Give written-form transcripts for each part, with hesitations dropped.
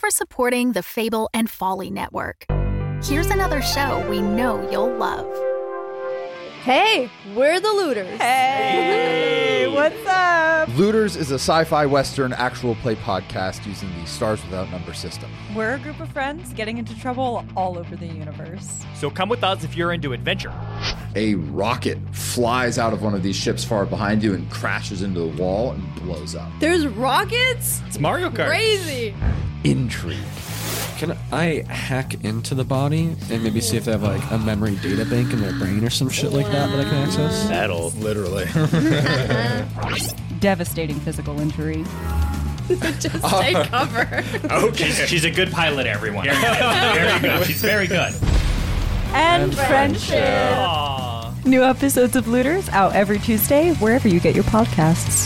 for supporting the Fable and Folly Network. Here's another show we know you'll love. Hey, we're the Looters. Hey, what's up? Looters is a sci-fi western actual play podcast using the Stars Without Number system. We're a group of friends getting into trouble all over the universe. So come with us if you're into adventure. A rocket flies out of one of these ships far behind you and crashes into the wall and blows up. There's rockets? It's Mario Kart. Crazy. Intrigue. Can I hack into the body and maybe see if they have like a memory data bank in their brain or some shit like that I can access? That'll Literally. Devastating physical injury. Just take cover. Okay. She's a good pilot, everyone. Very good. She's very good. And friendship. Aww. New episodes of Looters out every Tuesday, wherever you get your podcasts.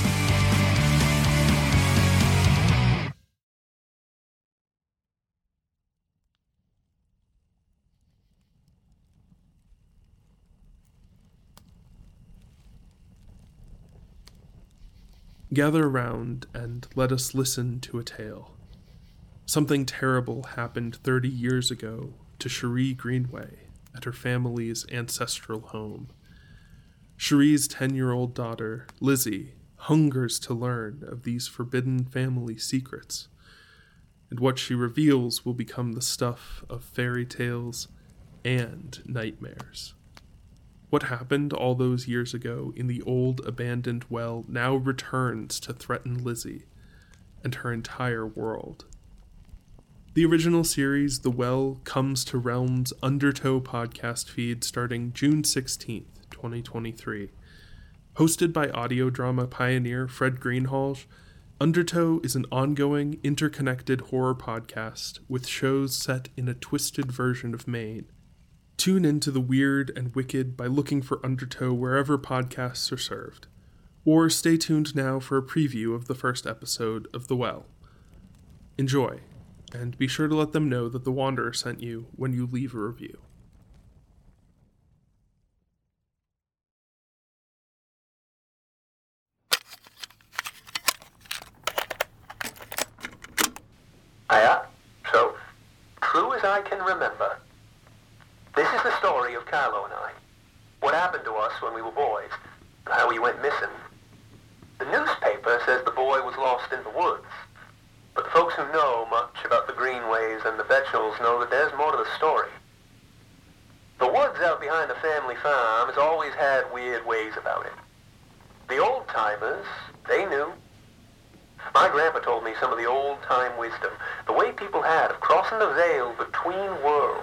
Gather around and let us listen to a tale. Something terrible happened 30 years ago to Cherie Greenway at her family's ancestral home. Cherie's 10-year-old daughter, Lizzie, hungers to learn of these forbidden family secrets, and what she reveals will become the stuff of fairy tales and nightmares. What happened all those years ago in the old abandoned well now returns to threaten Lizzie and her entire world. The original series, The Well, comes to Realm's Undertow podcast feed starting June 16th, 2023. Hosted by audio drama pioneer Fred Greenhalgh, Undertow is an ongoing, interconnected horror podcast with shows set in a twisted version of Maine. Tune into the weird and wicked by looking for Undertow wherever podcasts are served. Or stay tuned now for a preview of the first episode of The Well. Enjoy, and be sure to let them know that The Wanderer sent you when you leave a review. Hiya. So, true as I can remember, this is the story of Carlo and I. What happened to us when we were boys, and how we went missing. The newspaper says the boy was lost in the woods, but the folks who know much about the Greenways and the Betchells know that there's more to the story. The woods out behind the family farm has always had weird ways about it. The old-timers, they knew. My grandpa told me some of the old-time wisdom, the way people had of crossing the veil between worlds.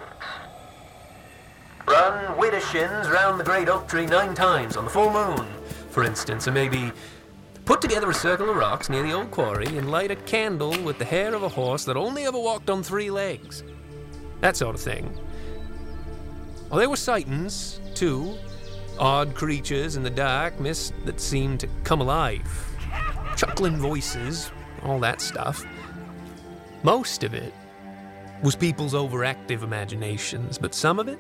Run widdershins round the great oak tree 9 times on the full moon, for instance, and maybe put together a circle of rocks near the old quarry and light a candle with the hair of a horse that only ever walked on 3 legs. That sort of thing. Well, there were sightings, too. Odd creatures in the dark mist that seemed to come alive. Chuckling voices, all that stuff. Most of it was people's overactive imaginations, but some of it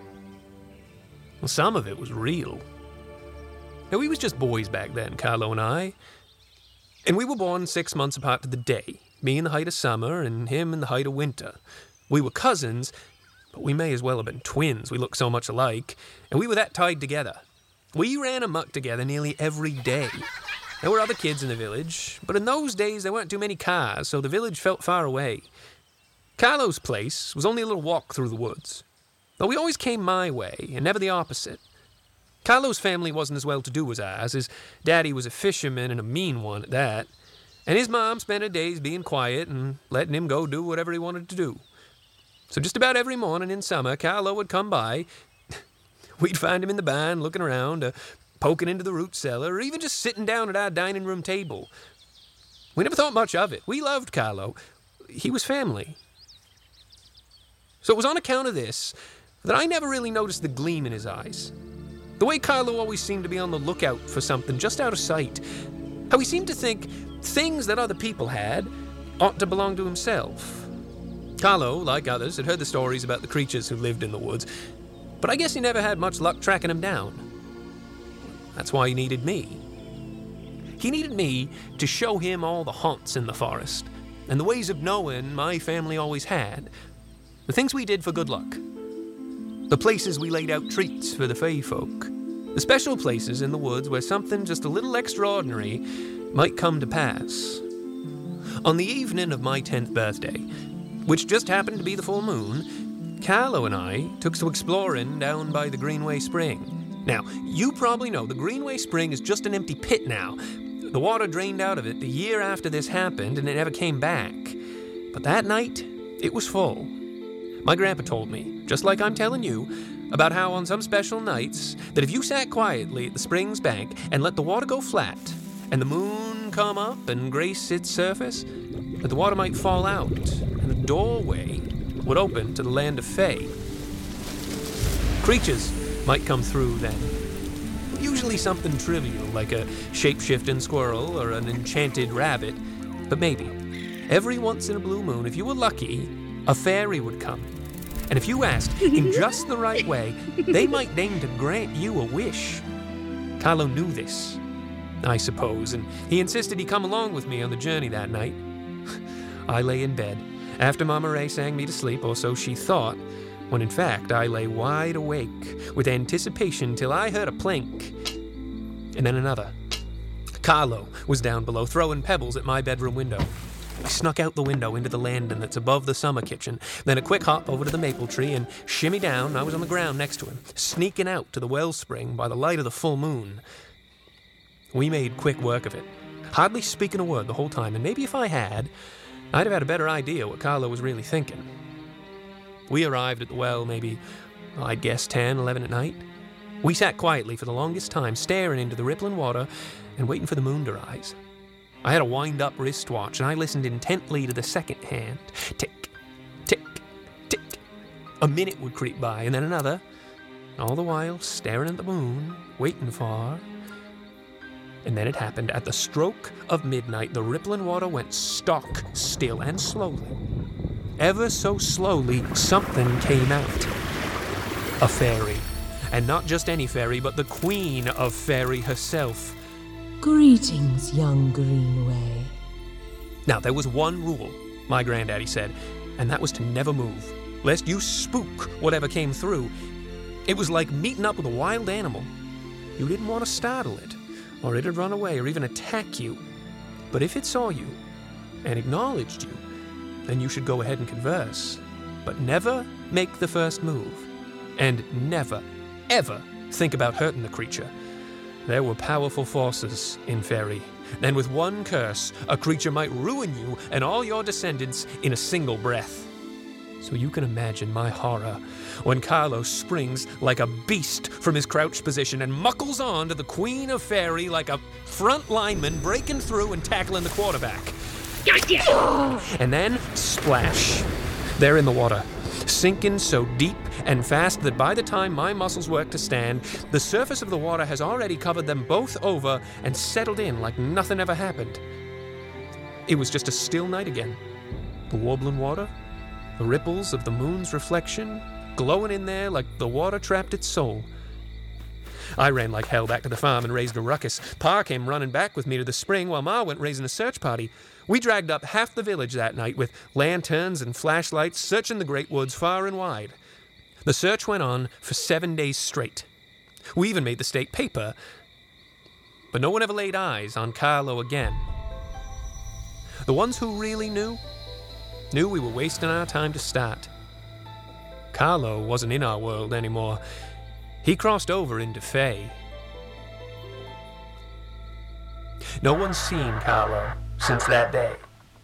was real. Now, we was just boys back then, Carlo and I. And we were born 6 months apart to the day, me in the height of summer and him in the height of winter. We were cousins, but we may as well have been twins. We looked so much alike, and we were that tied together. We ran amok together nearly every day. There were other kids in the village, but in those days there weren't too many cars, so the village felt far away. Carlo's place was only a little walk through the woods, though we always came my way, and never the opposite. Carlo's family wasn't as well-to-do as ours. His daddy was a fisherman and a mean one at that, and his mom spent her days being quiet and letting him go do whatever he wanted to do. So just about every morning in summer, Carlo would come by. We'd find him in the barn looking around, poking into the root cellar, or even just sitting down at our dining room table. We never thought much of it. We loved Carlo. He was family. So it was on account of this that I never really noticed the gleam in his eyes. The way Carlo always seemed to be on the lookout for something just out of sight. How he seemed to think things that other people had ought to belong to himself. Carlo, like others, had heard the stories about the creatures who lived in the woods, but I guess he never had much luck tracking them down. That's why he needed me. He needed me to show him all the haunts in the forest, and the ways of knowing my family always had. The things we did for good luck. The places we laid out treats for the fae folk. The special places in the woods where something just a little extraordinary might come to pass. On the evening of my 10th birthday, which just happened to be the full moon, Carlo and I took to exploring down by the Greenway Spring. Now, you probably know the Greenway Spring is just an empty pit now. The water drained out of it the year after this happened and it never came back. But that night, it was full. My grandpa told me, just like I'm telling you, about how on some special nights, that if you sat quietly at the spring's bank and let the water go flat, and the moon come up and grace its surface, that the water might fall out, and the doorway would open to the land of Fae. Creatures might come through then. Usually something trivial, like a shape-shifting squirrel or an enchanted rabbit, but maybe, every once in a blue moon, if you were lucky, a fairy would come. And if you asked in just the right way, they might deign to grant you a wish. Carlo knew this, I suppose, and he insisted he come along with me on the journey that night. I lay in bed, after Mama Ray sang me to sleep, or so she thought, when in fact I lay wide awake with anticipation till I heard a plink, and then another. Carlo was down below throwing pebbles at my bedroom window. I snuck out the window into the landing that's above the summer kitchen, then a quick hop over to the maple tree and shimmy down. I was on the ground next to him, sneaking out to the wellspring by the light of the full moon. We made quick work of it, hardly speaking a word the whole time, and maybe if I had, I'd have had a better idea what Carlo was really thinking. We arrived at the well maybe, I'd guess 10, 11 at night. We sat quietly for the longest time, staring into the rippling water and waiting for the moon to rise. I had a wind-up wristwatch, and I listened intently to the second hand. Tick, tick, tick. A minute would creep by, and then another. All the while, staring at the moon, waiting for... And then it happened. At the stroke of midnight, the rippling water went stock still, and slowly, ever so slowly, something came out. A fairy. And not just any fairy, but the queen of fairy herself. Greetings, young Greenway. Now, there was one rule, my granddaddy said, and that was to never move, lest you spook whatever came through. It was like meeting up with a wild animal. You didn't want to startle it, or it'd run away, or even attack you. But if it saw you and acknowledged you, then you should go ahead and converse. But never make the first move, and never, ever think about hurting the creature. There were powerful forces in Fairy. Then with one curse, a creature might ruin you and all your descendants in a single breath. So you can imagine my horror when Carlo springs like a beast from his crouched position and muckles on to the Queen of Fairy like a front lineman breaking through and tackling the quarterback. And then, splash. They're in the water, sinking so deep and fast that by the time my muscles work to stand, the surface of the water has already covered them both over and settled in like nothing ever happened. It was just a still night again. The warbling water, the ripples of the moon's reflection, glowing in there like the water trapped its soul. I ran like hell back to the farm and raised a ruckus. Pa came running back with me to the spring while Ma went raising a search party. We dragged up half the village that night with lanterns and flashlights, searching the great woods far and wide. The search went on for 7 days straight. We even made the state paper. But no one ever laid eyes on Carlo again. The ones who really knew we were wasting our time to start. Carlo wasn't in our world anymore. He crossed over into Fae. No one's seen Carlo since that day.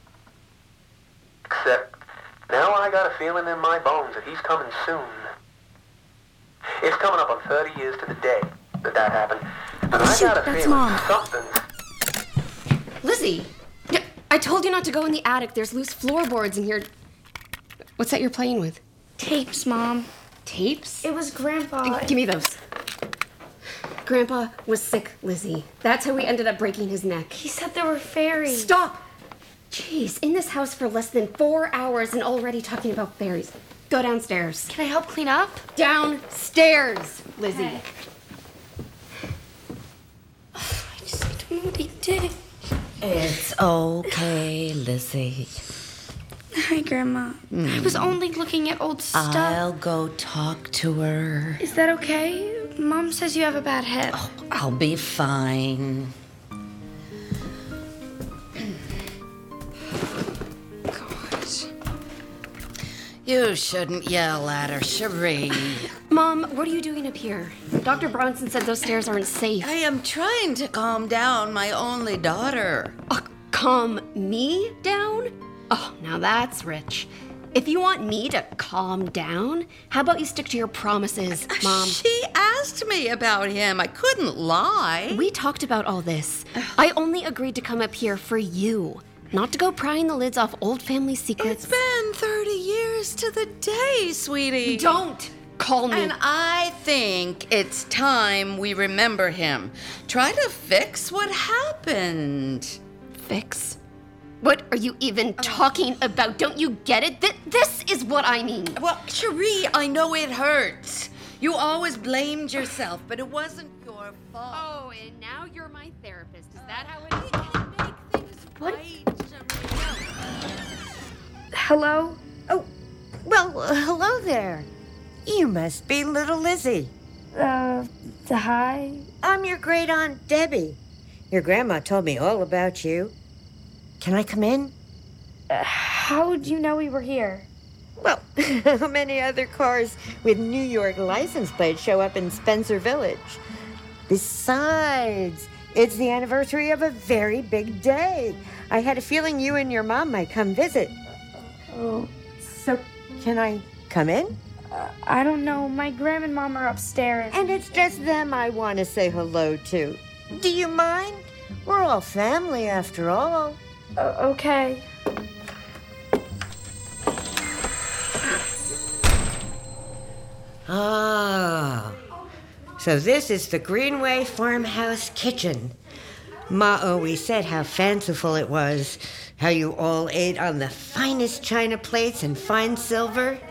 Except now I got a feeling in my bones that he's coming soon. It's coming up on 30 years to the day that happened. And I got a feeling Mom. something... Lizzie! I told you not to go in the attic. There's loose floorboards in here. What's that you're playing with? Tapes, Mom. Tapes? It was Grandpa. Give me those. Grandpa was sick, Lizzie. That's how we ended up breaking his neck. He said there were fairies. Stop! Jeez, in this house for less than 4 hours and already talking about fairies. Go downstairs. Can I help clean up? Downstairs, Lizzie. Okay. I just don't know what he did. It's okay, Lizzie. Hi, Grandma. I was only looking at old stuff. I'll go talk to her. Is that okay? Mom says you have a bad head. Oh, I'll be fine. You shouldn't yell at her, Cherie. Mom, what are you doing up here? Dr. Bronson said those stairs aren't safe. I am trying to calm down my only daughter. Calm me down? Oh, now that's rich. If you want me to calm down, how about you stick to your promises, Mom? She asked me about him. I couldn't lie. We talked about all this. I only agreed to come up here for you, not to go prying the lids off old family secrets. It's been 30 years to the day, sweetie. Don't call me. And I think it's time we remember him. Try to fix what happened. Fix? What are you even talking about? Don't you get it? This is what I mean. Well, Cherie, I know it hurts. You always blamed yourself, but it wasn't your fault. Oh, and now you're my therapist. Is that how it is? We can make things right, Cherie. Hello? Oh, well, hello there. You must be little Lizzie. Hi? I'm your great aunt Debbie. Your grandma told me all about you. Can I come in? How'd you know we were here? Well, how many other cars with New York license plates show up in Spencer Village? Besides, it's the anniversary of a very big day. I had a feeling you and your mom might come visit. Oh. So, can I come in? I don't know. My grandma and mom are upstairs. And it's just them I want to say hello to. Do you mind? We're all family after all. Okay. Ah, so this is the Greenway Farmhouse kitchen. Ma always said how fanciful it was, how you all ate on the finest china plates and fine silver.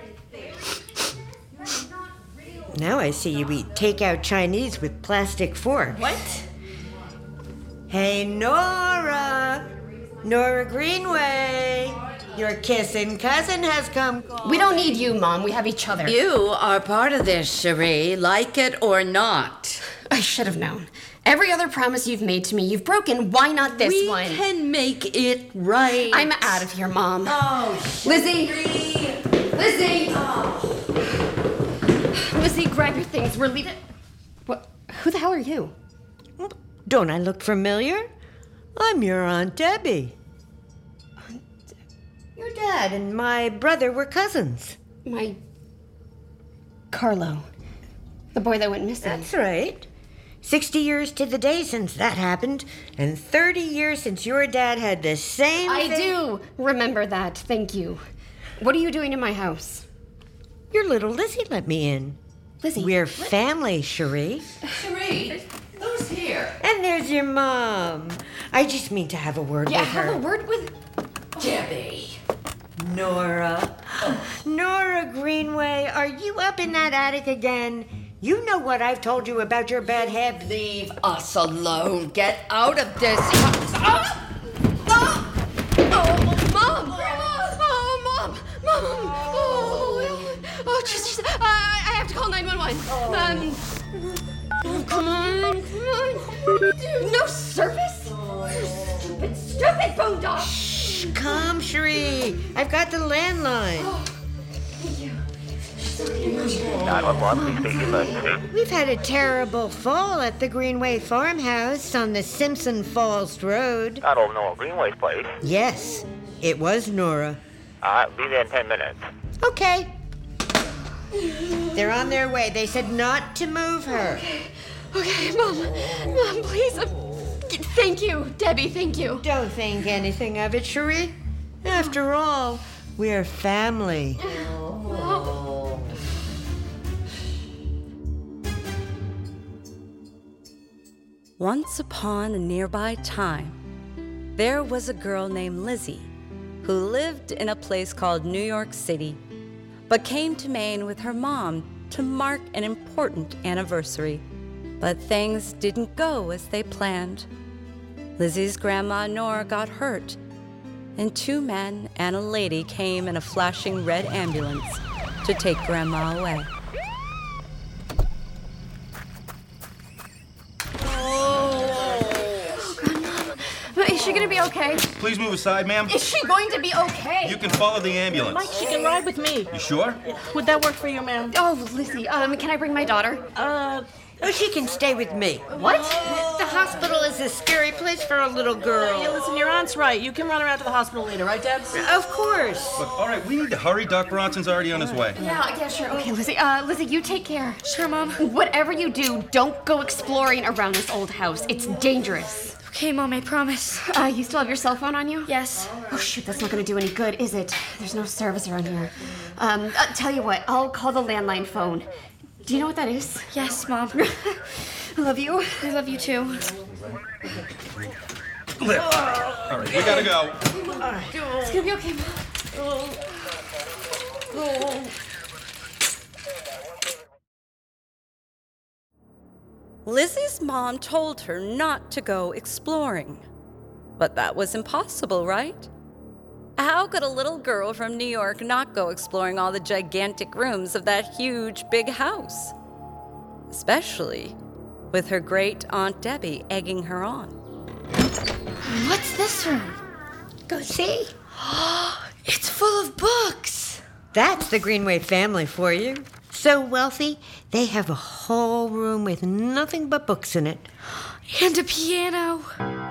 Now I see you eat takeout Chinese with plastic forks. What? Hey, Nora! Nora Greenway! Your kissing cousin has come. We don't need you, Mom. We have each other. You are part of this, Cherie, like it or not. I should have known. Every other promise you've made to me, you've broken. Why not this one? We can make it right. I'm out of here, Mom. Oh, Lizzie! Lizzie! Oh. Lizzie, grab your things. We're leaving. What? Who the hell are you? Don't I look familiar? I'm your Aunt Debbie. Your dad and my brother were cousins. My Carlo. The boy that went missing. That's right. 60 years to the day since that happened, and 30 years since your dad had the same I thing. do remember that. Thank you. What are you doing in my house? Your little Lizzie let me in. Lizzie? We're family, Cherie. Cherie, who's here? And there's your mom. I just mean to have a word with her. Have a word with Debbie. Nora. Nora Greenway, are you up in that attic again? You know what I've told you about your bad head. Leave us alone. Get out of this house. Oh, Mom! Oh, Mom! Mom! Oh, just, I have to call 911. Come on. No service? Stupid boondog! Shh, calm, Cherie. I've got the landline. Thank you. 911, please speak emergency. We've had a terrible fall at the Greenway Farmhouse on the Simpson Falls Road. I don't know what Greenway's place. Yes, it was Nora. Alright, be there in 10 minutes. Okay. They're on their way. They said not to move her. Okay, Mom, please. Thank you, Debbie, thank you. Don't think anything of it, Cherie. After all, we're family. Once upon a nearby time, there was a girl named Lizzie who lived in a place called New York City, but came to Maine with her mom to mark an important anniversary. But things didn't go as they planned. Lizzie's grandma Nora got hurt, and 2 men and a lady came in a flashing red ambulance to take Grandma away. Is she gonna be okay? Please move aside, ma'am. Is she going to be okay? You can follow the ambulance. Mike, she can ride with me. You sure? Would that work for you, ma'am? Oh, Lizzie, can I bring my daughter? Oh, she can stay with me. What? The hospital is a scary place for a little girl. Hey, listen, your aunt's right. You can run her out to the hospital later, right, Debs? Of course. Look, all right, we need to hurry. Doc Bronson's already on his way. Yeah, sure. Okay, Lizzie, you take care. Sure, Mom. Whatever you do, don't go exploring around this old house. It's dangerous. Okay, Mom, I promise. You still have your cell phone on you? Yes. Oh, shoot, that's not gonna do any good, is it? There's no service around here. Tell you what, I'll call the landline phone. Do you know what that is? Yes, Mom. I love you. I love you too. Lift. All right, we gotta go. It's gonna be okay, Mom. Lizzie's mom told her not to go exploring. But that was impossible, right? How could a little girl from New York not go exploring all the gigantic rooms of that huge big house? Especially with her great Aunt Debbie egging her on. What's this room? Go see. It's full of books. That's the Greenway family for you. So wealthy, they have a whole room with nothing but books in it. And a piano.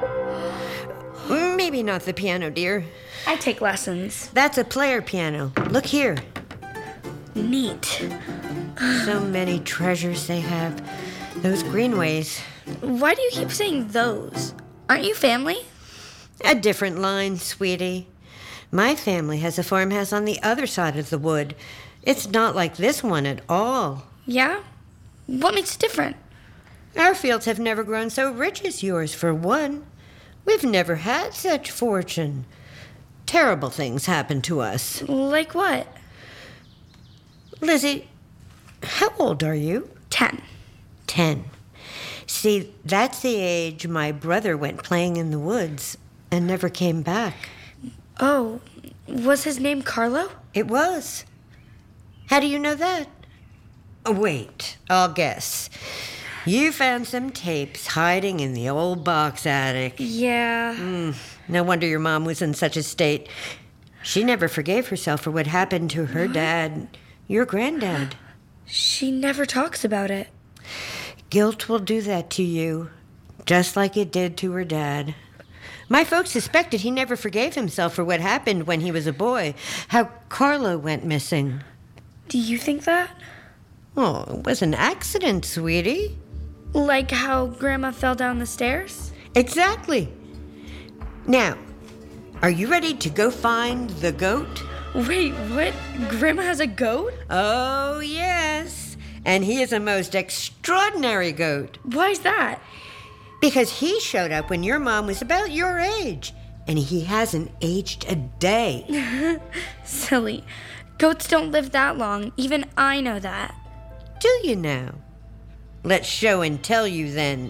Maybe not the piano, dear. I take lessons. That's a player piano. Look here. Neat. So many treasures they have. Those Greenways. Why do you keep saying those? Aren't you family? A different line, sweetie. My family has a farmhouse on the other side of the wood. It's not like this one at all. Yeah? What makes it different? Our fields have never grown so rich as yours, for one. We've never had such fortune. Terrible things happen to us. Like what? Lizzie, how old are you? 10. 10. See, that's the age my brother went playing in the woods and never came back. Oh, was his name Carlo? It was. How do you know that? Oh, wait, I'll guess. You found some tapes hiding in the old box attic. Yeah. No wonder your mom was in such a state. She never forgave herself for what happened to her dad, your granddad. She never talks about it. Guilt will do that to you, just like it did to her dad. My folks suspected he never forgave himself for what happened when he was a boy, how Carlo went missing. Do you think that? Oh, it was an accident, sweetie. Like how Grandma fell down the stairs? Exactly. Now, are you ready to go find the goat? Wait, what? Grandma has a goat? Oh, yes. And he is a most extraordinary goat. Why's that? Because he showed up when your mom was about your age, and he hasn't aged a day. Silly. Goats don't live that long. Even I know that. Do you now? Let's show and tell you then.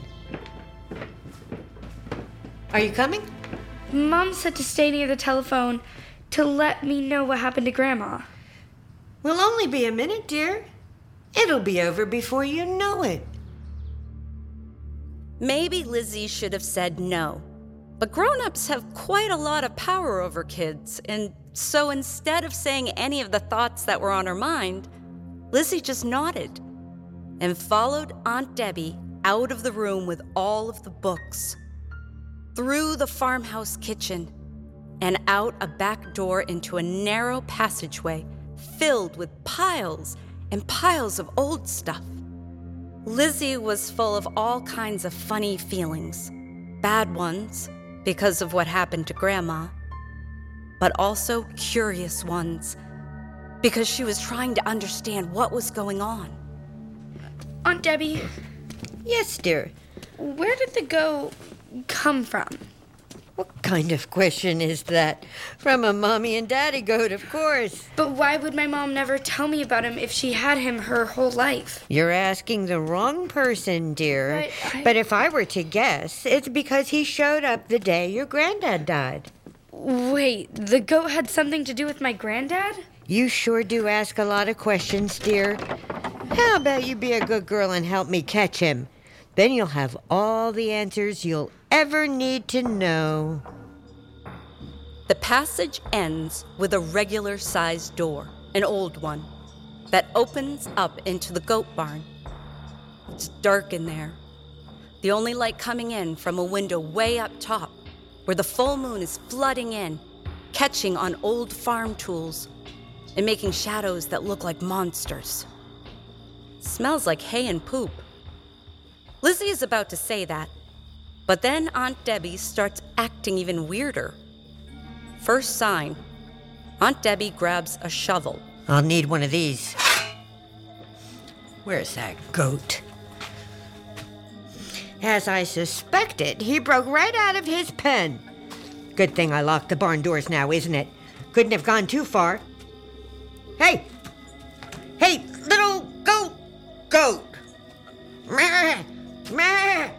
Are you coming? Mom said to stay near the telephone to let me know what happened to Grandma. Will only be a minute, dear. It'll be over before you know it. Maybe Lizzie should have said no. But grown-ups have quite a lot of power over kids, and so instead of saying any of the thoughts that were on her mind, Lizzie just nodded and followed Aunt Debbie out of the room with all of the books, through the farmhouse kitchen, and out a back door into a narrow passageway filled with piles and piles of old stuff. Lizzie was full of all kinds of funny feelings, bad ones because of what happened to Grandma, but also curious ones because she was trying to understand what was going on. Aunt Debbie. Yes, dear. Where did the goat come from? What kind of question is that? From a mommy and daddy goat, of course. But why would my mom never tell me about him if she had him her whole life? You're asking the wrong person, dear. But if I were to guess, it's because he showed up the day your granddad died. Wait, the goat had something to do with my granddad? You sure do ask a lot of questions, dear. How about you be a good girl and help me catch him? Then you'll have all the answers you'll ever need to know. The passage ends with a regular-sized door, an old one, that opens up into the goat barn. It's dark in there. The only light coming in from a window way up top, where the full moon is flooding in, catching on old farm tools, and making shadows that look like monsters. Smells like hay and poop. Lizzie is about to say that, but then Aunt Debbie starts acting even weirder. First sign, Aunt Debbie grabs a shovel. I'll need one of these. Where's that goat? As I suspected, he broke right out of his pen. Good thing I locked the barn doors now, isn't it? Couldn't have gone too far. Hey! Hey, little goat! Goat! Meh! Meh!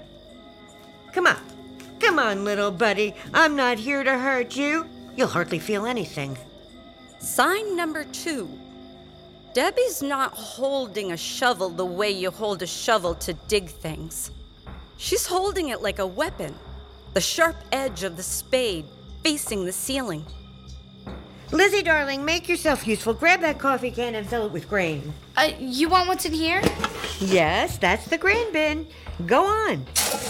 Come on, little buddy. I'm not here to hurt you. You'll hardly feel anything. Sign number 2. Debbie's not holding a shovel the way you hold a shovel to dig things. She's holding it like a weapon, the sharp edge of the spade facing the ceiling. Lizzie, darling, make yourself useful. Grab that coffee can and fill it with grain. You want what's in here? Yes, that's the grain bin. Go on.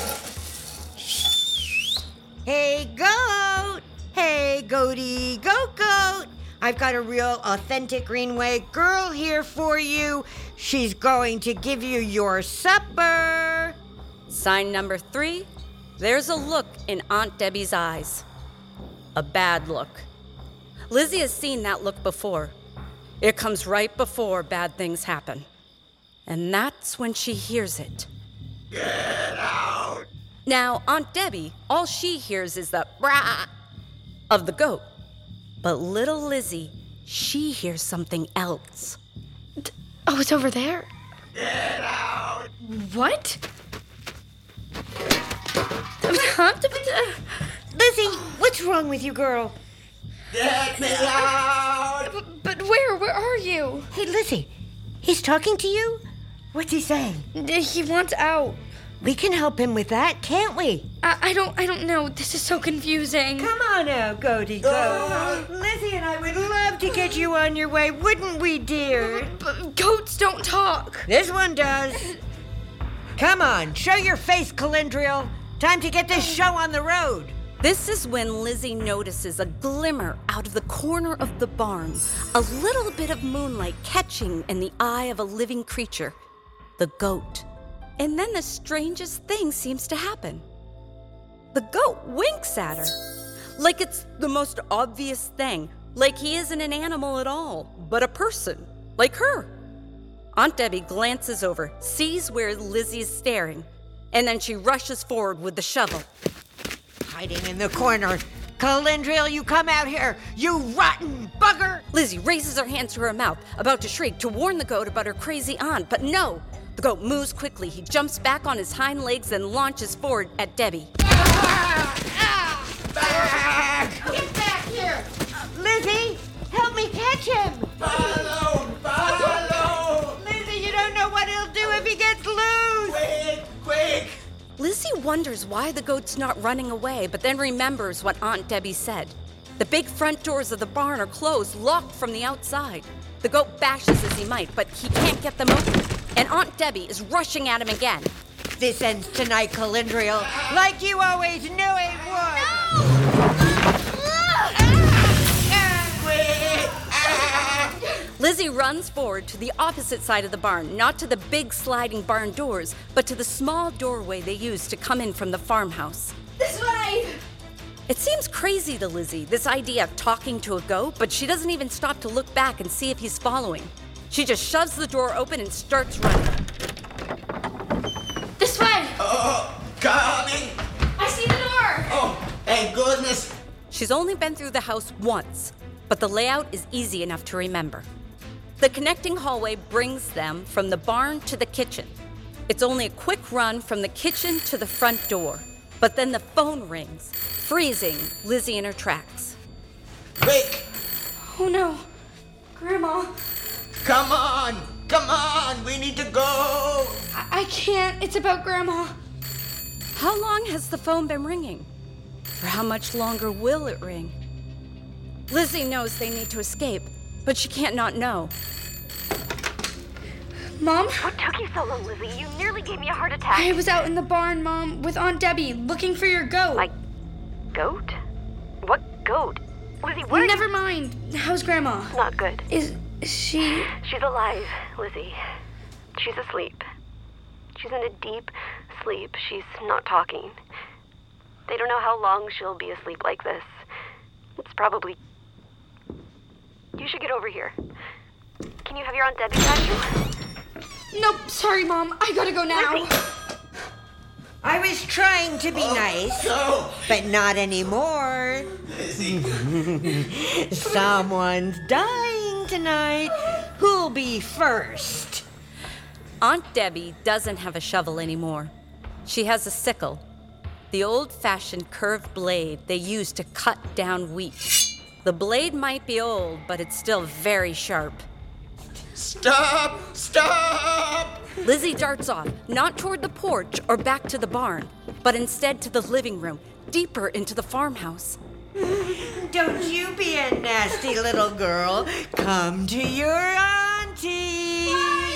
Hey, goat! Hey, goaty, goat! I've got a real authentic Greenway girl here for you. She's going to give you your supper. Sign number 3, there's a look in Aunt Debbie's eyes. A bad look. Lizzie has seen that look before. It comes right before bad things happen. And that's when she hears it. Get out! Now, Aunt Debbie, all she hears is the brah of the goat. But little Lizzie, she hears something else. Oh, it's over there. Get out! What? Lizzie, what's wrong with you, girl? Get me out! But where? Where are you? Hey, Lizzie, he's talking to you? What's he saying? He wants out. We can help him with that, can't we? I don't know. This is so confusing. Come on now, goaty goat. Lizzie and I would love to get you on your way, wouldn't we, dear? But goats don't talk. This one does. Come on, show your face, Calendriel. Time to get this show on the road. This is when Lizzie notices a glimmer out of the corner of the barn, a little bit of moonlight catching in the eye of a living creature, the goat. And then the strangest thing seems to happen. The goat winks at her, like it's the most obvious thing, like he isn't an animal at all, but a person, like her. Aunt Debbie glances over, sees where Lizzie is staring, and then she rushes forward with the shovel. Hiding in the corner. Calendriel, you come out here, you rotten bugger! Lizzie raises her hands to her mouth, about to shriek to warn the goat about her crazy aunt, but no. The goat moves quickly. He jumps back on his hind legs and launches forward at Debbie. Get back here! Lizzie, help me catch him! Follow! Lizzie, you don't know what he'll do if he gets loose! Quick! Lizzie wonders why the goat's not running away, but then remembers what Aunt Debbie said. The big front doors of the barn are closed, locked from the outside. The goat bashes as he might, but he can't get them open. And Aunt Debbie is rushing at him again. This ends tonight, Calendriel, like you always knew it would. Lizzie runs forward to the opposite side of the barn, not to the big sliding barn doors, but to the small doorway they use to come in from the farmhouse. This way! It seems crazy to Lizzie, this idea of talking to a goat, but she doesn't even stop to look back and see if he's following. She just shoves the door open and starts running. This way! Oh, coming! I see the door! Oh, hey, Thank goodness. She's only been through the house once, but the layout is easy enough to remember. The connecting hallway brings them from the barn to the kitchen. It's only a quick run from the kitchen to the front door, but then the phone rings, freezing Lizzie in her tracks. Quick! Oh no. Grandma. Come on, we need to go. I can't. It's about Grandma. How long has the phone been ringing? For how much longer will it ring? Lizzie knows they need to escape, but she can't not know. Mom? What took you so long, Lizzie? You nearly gave me a heart attack. I was out in the barn, Mom, with Aunt Debbie, looking for your goat. My goat? What goat? Lizzie, what? Never mind. How's Grandma? Not good. Is she... She's alive, Lizzie. She's asleep. She's in a deep sleep. She's not talking. They don't know how long she'll be asleep like this. It's probably... You should get over here. Can you have your Aunt Debbie catch you? Nope, sorry, Mom. I gotta go now. Lizzie. I was trying to be nice, but not anymore. Someone's dying tonight. Who'll be first? Aunt Debbie doesn't have a shovel anymore. She has a sickle, the old-fashioned curved blade they used to cut down wheat. The blade might be old, but it's still very sharp. Stop! Stop! Lizzie darts off, not toward the porch or back to the barn, but instead to the living room, deeper into the farmhouse. Don't you be a nasty little girl. Come to your auntie.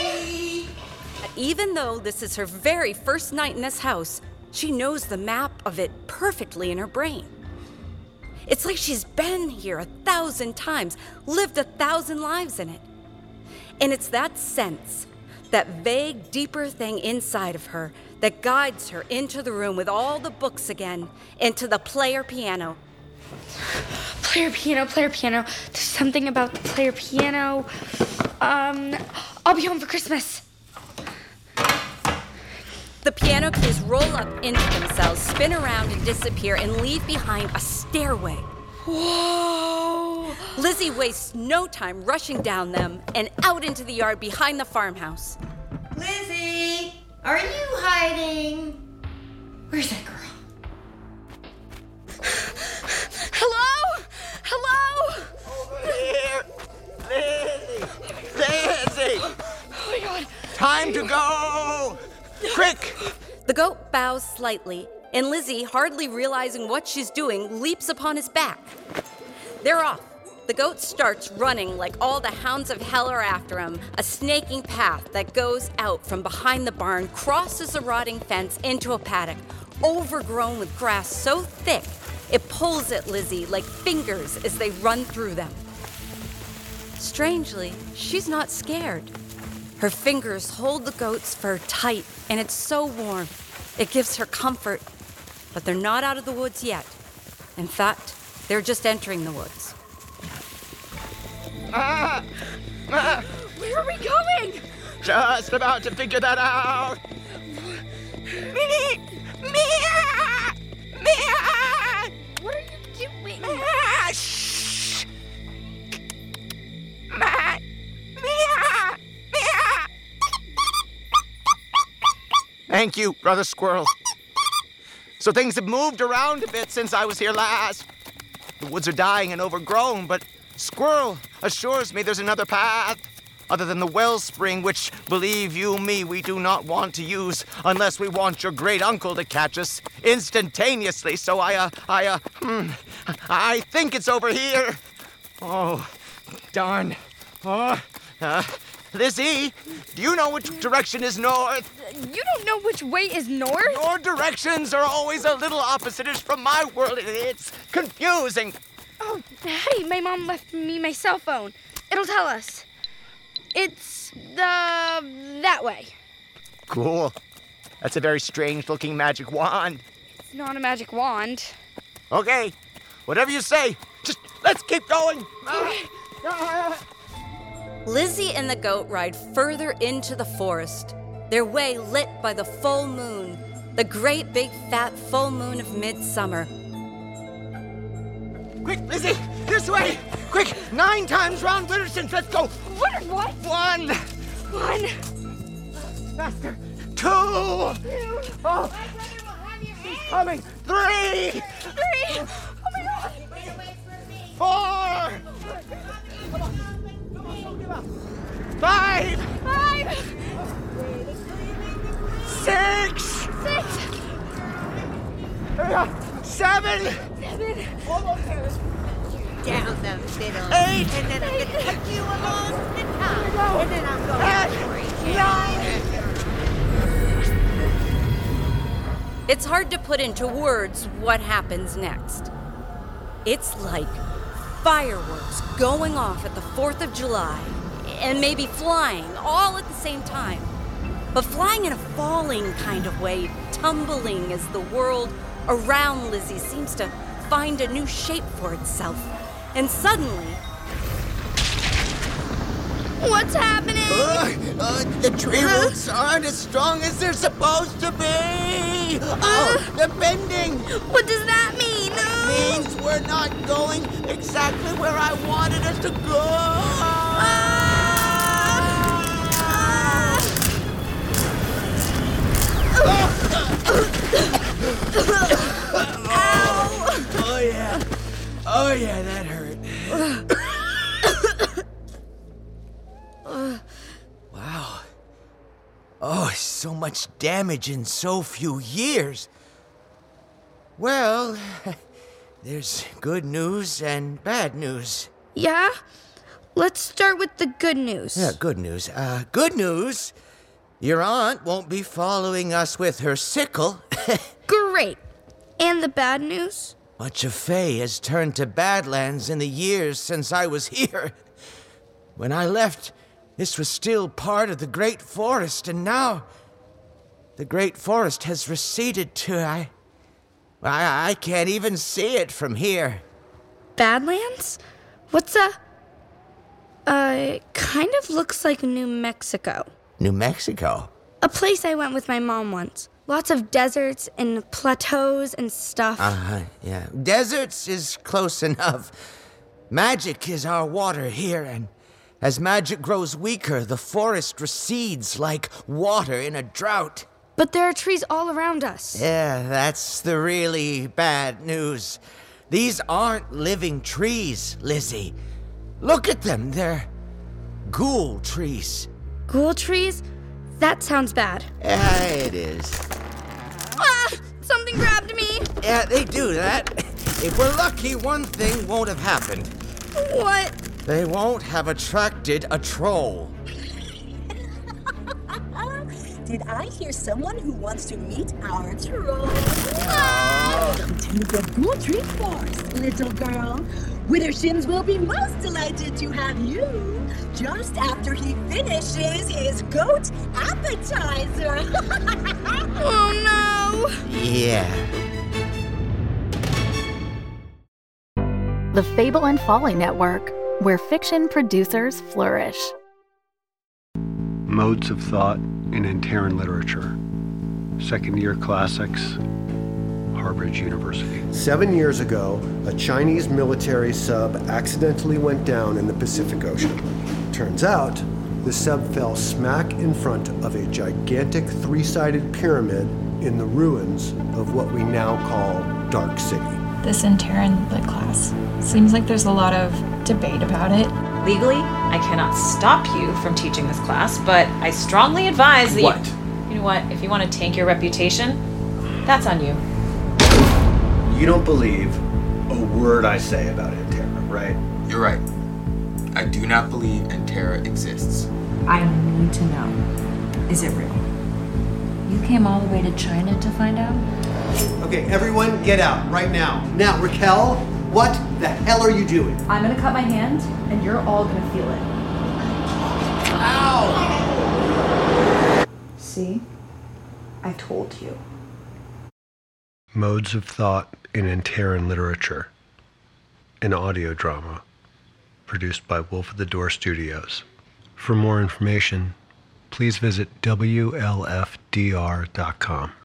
Even though this is her very first night in this house, she knows the map of it perfectly in her brain. It's like she's been here 1,000 times, lived 1,000 lives in it. And it's that sense, that vague, deeper thing inside of her that guides her into the room with all the books again, into the player piano. Player piano. There's something about the player piano. I'll be home for Christmas. The piano keys roll up into themselves, spin around and disappear, and leave behind a stairway. Whoa! Lizzie wastes no time rushing down them and out into the yard behind the farmhouse. Lizzie, are you hiding? Where's that girl? Hello? Hello? Over here! Lizzie! Oh my God. Time to go! Quick! The goat bows slightly, and Lizzie, hardly realizing what she's doing, leaps upon his back. They're off. The goat starts running like all the hounds of hell are after him, a snaking path that goes out from behind the barn, crosses a rotting fence into a paddock, overgrown with grass so thick it pulls at Lizzie like fingers as they run through them. Strangely, she's not scared. Her fingers hold the goat's fur tight, and it's so warm. It gives her comfort. But they're not out of the woods yet. In fact, they're just entering the woods. Where are we going? Just about to figure that out. What are you doing? Shh. Thank you, Brother Squirrel. So things have moved around a bit since I was here last. The woods are dying and overgrown, but Squirrel assures me there's another path, other than the wellspring, which, believe you me, we do not want to use unless we want your great uncle to catch us instantaneously. So I think it's over here. Oh, darn. Lizzie, do you know which direction is north? You don't know which way is north? Your directions are always a little opposite-ish from my world. It's confusing. Oh, hey, my mom left me my cell phone. It'll tell us. It's that way. Cool. That's a very strange-looking magic wand. It's not a magic wand. Okay, whatever you say. Just let's keep going. Lizzie and the goat ride further into the forest, their way lit by the full moon, the great big fat full moon of midsummer. Quick, Lizzie, this way! Quick, 9 times round Wittersons, let's go! What? 1! 1. Faster! 2! Oh! He's coming! 3! 3. Oh my God! 4! 5! 6! 7! Almost there. Down the middle. 8! And then I'm going to cut you along the top. And then I'm going 9! It's hard to put into words what happens next. It's like fireworks going off at the 4th of July and maybe flying all at the same time. But flying in a falling kind of way, tumbling as the world around Lizzie seems to find a new shape for itself. And suddenly... What's happening? The tree roots aren't as strong as they're supposed to be! They're bending! What does that mean? It means we're not going exactly where I wanted us to go! Oh yeah, that hurt. Wow. Oh, so much damage in so few years. Well, there's good news and bad news. Yeah? Let's start with the good news. Yeah, good news. Good news. Your aunt won't be following us with her sickle. Great. And the bad news? Much of Faye has turned to Badlands in the years since I was here. When I left, this was still part of the Great Forest, and now the Great Forest has receded to... I can't even see it from here. Badlands? What's kind of looks like New Mexico. New Mexico? A place I went with my mom once. Lots of deserts and plateaus and stuff. Yeah. Deserts is close enough. Magic is our water here, and as magic grows weaker, the forest recedes like water in a drought. But there are trees all around us. Yeah, that's the really bad news. These aren't living trees, Lizzie. Look at them, they're ghoul trees. Ghoul trees? That sounds bad. Yeah, it is. Ah! Something grabbed me! Yeah, they do that. If we're lucky, one thing won't have happened. What? They won't have attracted a troll. Did I hear someone who wants to meet our troll? Welcome to the Ghoul Tree Forest, little girl. Wittershins will be most delighted to have you just after he finishes his goat appetizer. Oh no! Yeah. The Fable and Folly Network, where fiction producers flourish. Modes of Thought in Antaran Literature. Second-year classics, Harvard University. 7 years ago, a Chinese military sub accidentally went down in the Pacific Ocean. Turns out, the sub fell smack in front of a gigantic three-sided pyramid in the ruins of what we now call Dark City. This Antaran Lit class. Seems like there's a lot of debate about it. Legally, I cannot stop you from teaching this class, but I strongly advise that you know what, if you want to tank your reputation, that's on you. You don't believe a word I say about Antara, right? You're right. I do not believe Antara exists. I need to know. Is it real? You came all the way to China to find out? Okay, everyone get out right now. Now, Raquel, what the hell are you doing? I'm gonna cut my hand, and you're all gonna feel it. Ow! See? I told you. Modes of Thought in Antaran Literature. An audio drama produced by Wolf of the Door Studios. For more information, please visit WLFDR.com.